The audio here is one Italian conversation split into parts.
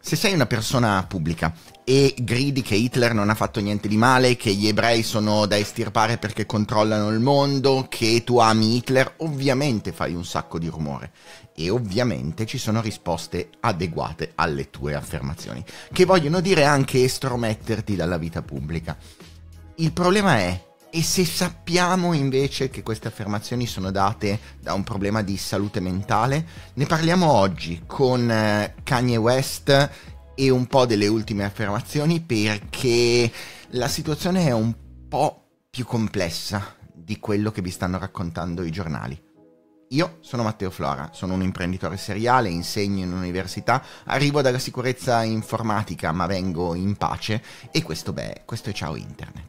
Se sei una persona pubblica e gridi che Hitler non ha fatto niente di male, che gli ebrei sono da estirpare perché controllano il mondo, che tu ami Hitler, ovviamente fai un sacco di rumore e ovviamente ci sono risposte adeguate alle tue affermazioni, che vogliono dire anche estrometterti dalla vita pubblica. Il problema è, e se sappiamo invece che queste affermazioni sono date da un problema di salute mentale? Ne parliamo oggi con Kanye West e un po' delle ultime affermazioni, perché la situazione è un po' più complessa di quello che vi stanno raccontando i giornali. Io sono Matteo Flora, sono un imprenditore seriale, insegno in università, arrivo dalla sicurezza informatica ma vengo in pace e questo è Ciao Internet.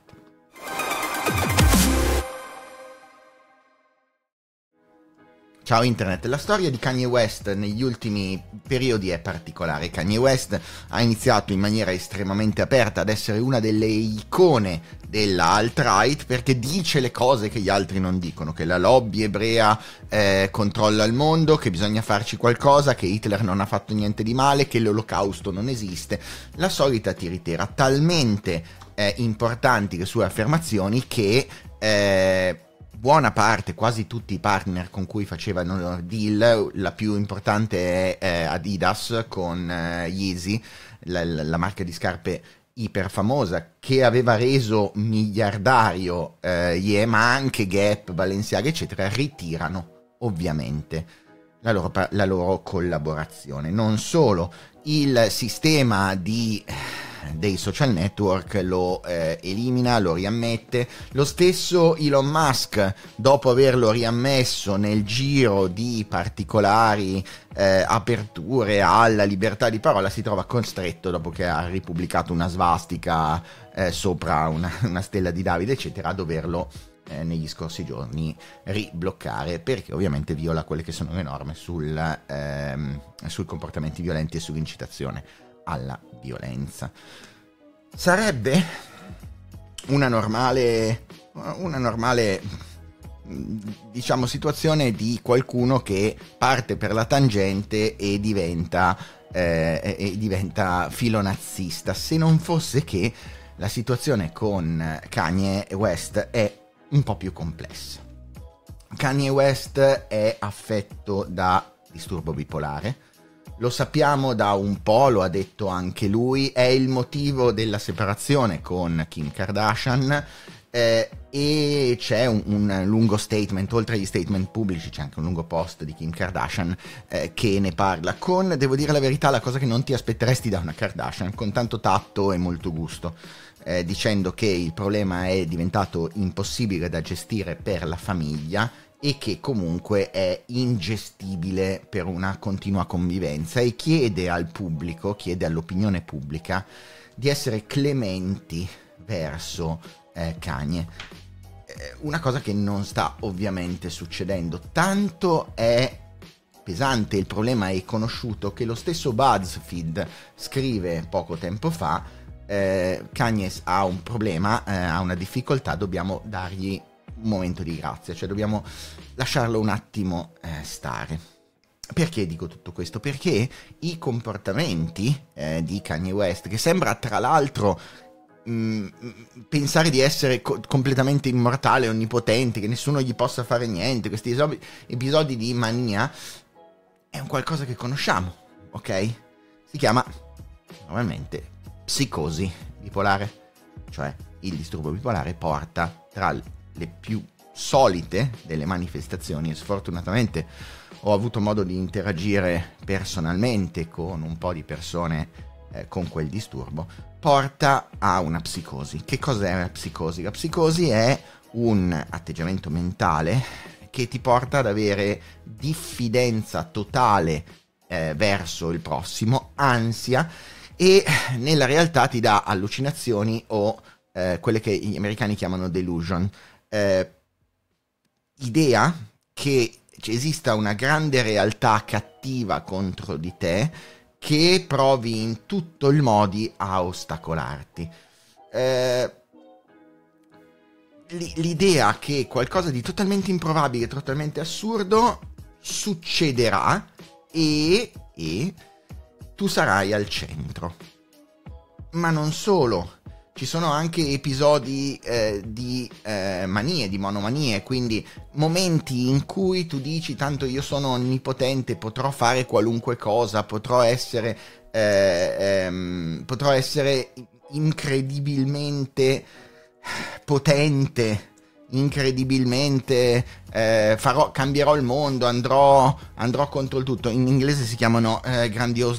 Ciao Internet, la storia di Kanye West negli ultimi periodi è particolare. Kanye West ha iniziato in maniera estremamente aperta ad essere una delle icone della alt-right perché dice le cose che gli altri non dicono, che la lobby ebrea controlla il mondo, che bisogna farci qualcosa, che Hitler non ha fatto niente di male, che l'olocausto non esiste. La solita tiritera, talmente importanti le sue affermazioni che buona parte, quasi tutti i partner con cui facevano deal, la più importante è Adidas con Yeezy, la marca di scarpe iper famosa che aveva reso miliardario Ye, ma anche Gap, Balenciaga eccetera, ritirano ovviamente la loro collaborazione. Non solo, il sistema dei social network lo elimina, lo riammette. Lo stesso Elon Musk, dopo averlo riammesso nel giro di particolari aperture alla libertà di parola, si trova costretto, dopo che ha ripubblicato una svastica sopra una stella di Davide eccetera, a doverlo negli scorsi giorni ribloccare, perché ovviamente viola quelle che sono le norme sui comportamenti violenti e sull'incitazione alla violenza. Sarebbe una normale diciamo situazione di qualcuno che parte per la tangente e diventa filonazista, se non fosse che la situazione con Kanye West è un po' più complessa. Kanye West è affetto da disturbo bipolare. Lo sappiamo da un po', lo ha detto anche lui, è il motivo della separazione con Kim Kardashian e c'è un lungo statement, oltre agli statement pubblici c'è anche un lungo post di Kim Kardashian che ne parla con, devo dire la verità, la cosa che non ti aspetteresti da una Kardashian, con tanto tatto e molto gusto, dicendo che il problema è diventato impossibile da gestire per la famiglia e che comunque è ingestibile per una continua convivenza, e chiede al pubblico, chiede all'opinione pubblica di essere clementi verso Kanye. Una cosa che non sta ovviamente succedendo. Tanto è pesante, il problema è conosciuto, che lo stesso BuzzFeed scrive poco tempo fa: Kanye ha un problema, ha una difficoltà, dobbiamo dargli un momento di grazia, cioè dobbiamo lasciarlo un attimo stare. Perché dico tutto questo? Perché i comportamenti di Kanye West, che sembra tra l'altro pensare di essere completamente immortale, onnipotente, che nessuno gli possa fare niente, questi episodi di mania, è un qualcosa che conosciamo, ok? Si chiama normalmente psicosi bipolare, cioè il disturbo bipolare porta tra le più solite delle manifestazioni, e sfortunatamente ho avuto modo di interagire personalmente con un po' di persone con quel disturbo, porta a una psicosi. Che cos'è la psicosi? La psicosi è un atteggiamento mentale che ti porta ad avere diffidenza totale verso il prossimo, ansia, e nella realtà ti dà allucinazioni o quelle che gli americani chiamano delusion, idea che esista una grande realtà cattiva contro di te che provi in tutto il modi a ostacolarti. L'idea che qualcosa di totalmente improbabile, totalmente assurdo succederà e tu sarai al centro. Ma non solo, ci sono anche episodi di manie, di monomanie, quindi momenti in cui tu dici tanto io sono onnipotente, potrò fare qualunque cosa, potrò essere incredibilmente potente, incredibilmente cambierò il mondo, andrò contro il tutto. In inglese si chiamano grandiose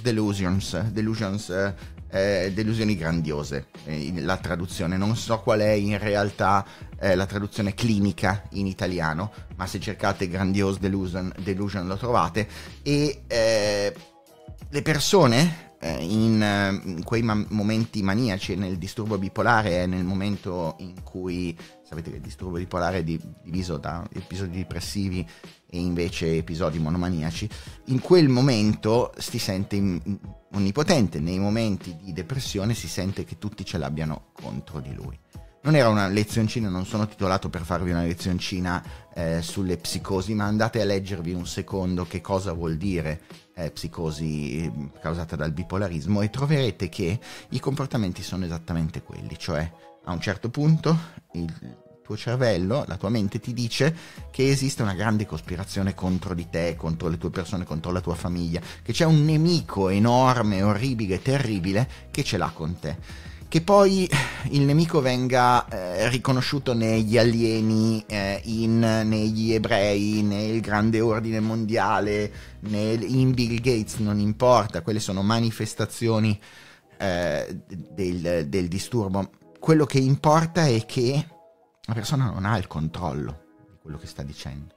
delusioni grandiose, la traduzione. Non so qual è in realtà la traduzione clinica in italiano, ma se cercate grandiose delusion lo trovate. E le persone in quei momenti maniaci, nel disturbo bipolare, è nel momento in cui, sapete che il disturbo bipolare è diviso da episodi depressivi e invece episodi monomaniaci, in quel momento si sente onnipotente, nei momenti di depressione si sente che tutti ce l'abbiano contro di lui. Non era una lezioncina, non sono titolato per farvi una lezioncina sulle psicosi, ma andate a leggervi un secondo che cosa vuol dire psicosi causata dal bipolarismo e troverete che i comportamenti sono esattamente quelli, cioè a un certo punto il tuo cervello, la tua mente ti dice che esiste una grande cospirazione contro di te, contro le tue persone, contro la tua famiglia, che c'è un nemico enorme, orribile, terribile che ce l'ha con te. Che poi il nemico venga riconosciuto negli alieni, negli ebrei, nel grande ordine mondiale, in Bill Gates, non importa, quelle sono manifestazioni del disturbo. Quello che importa è che la persona non ha il controllo di quello che sta dicendo.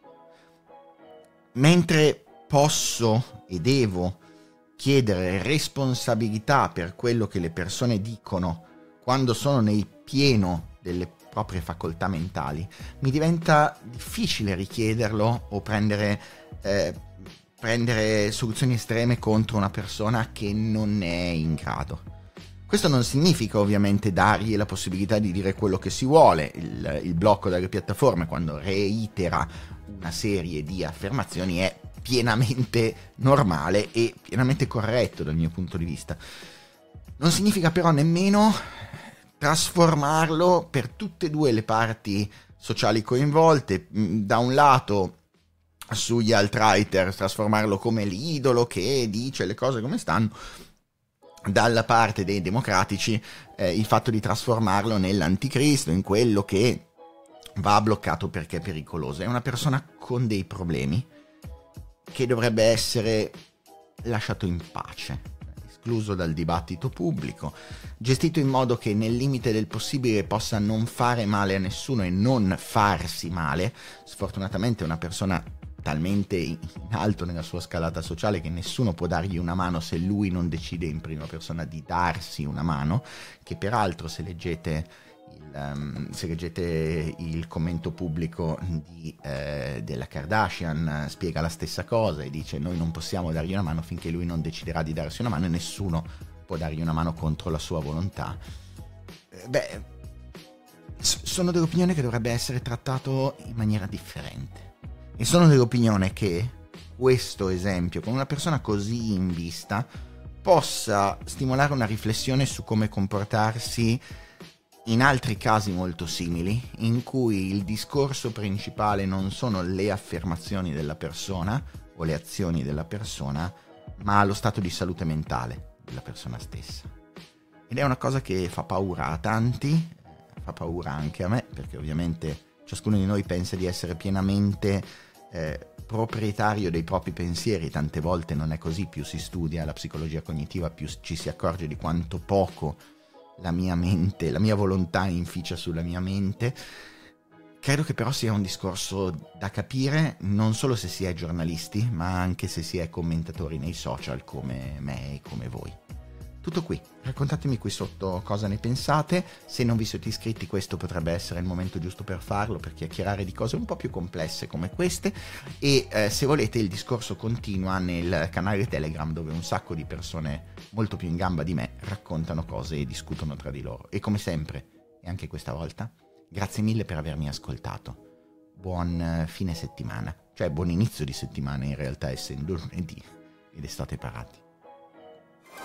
Mentre posso e devo chiedere responsabilità per quello che le persone dicono quando sono nel pieno delle proprie facoltà mentali, mi diventa difficile richiederlo o prendere soluzioni estreme contro una persona che non è in grado. Questo non significa ovviamente dargli la possibilità di dire quello che si vuole. Il blocco dalle piattaforme, quando reitera una serie di affermazioni, è pienamente normale e pienamente corretto dal mio punto di vista. Non significa però nemmeno trasformarlo per tutte e due le parti sociali coinvolte. Da un lato sugli alt-writer, trasformarlo come l'idolo che dice le cose come stanno, dalla parte dei democratici il fatto di trasformarlo nell'anticristo, in quello che va bloccato perché è pericoloso. È una persona con dei problemi che dovrebbe essere lasciato in pace, escluso dal dibattito pubblico, gestito in modo che nel limite del possibile possa non fare male a nessuno e non farsi male. Sfortunatamente è una persona talmente in alto nella sua scalata sociale che nessuno può dargli una mano se lui non decide in prima persona di darsi una mano, che peraltro se leggete il commento pubblico della Kardashian spiega la stessa cosa e dice: noi non possiamo dargli una mano finché lui non deciderà di darsi una mano e nessuno può dargli una mano contro la sua volontà. Sono dell'opinione che dovrebbe essere trattato in maniera differente e sono dell'opinione che questo esempio con una persona così in vista possa stimolare una riflessione su come comportarsi in altri casi molto simili, in cui il discorso principale non sono le affermazioni della persona o le azioni della persona, ma lo stato di salute mentale della persona stessa. Ed è una cosa che fa paura a tanti, fa paura anche a me, perché ovviamente ciascuno di noi pensa di essere pienamente proprietario dei propri pensieri. Tante volte non è così, più si studia la psicologia cognitiva, più ci si accorge di quanto poco la mia mente, la mia volontà inficia sulla mia mente. Credo che però sia un discorso da capire non solo se si è giornalisti, ma anche se si è commentatori nei social come me e come voi. Tutto qui, raccontatemi qui sotto cosa ne pensate. Se non vi siete iscritti, questo potrebbe essere il momento giusto per farlo, per chiacchierare di cose un po' più complesse come queste. E se volete, il discorso continua nel canale Telegram, dove un sacco di persone molto più in gamba di me raccontano cose e discutono tra di loro. E come sempre, e anche questa volta, grazie mille per avermi ascoltato. Buon fine settimana, cioè buon inizio di settimana in realtà, essendo lunedì ed estate parati.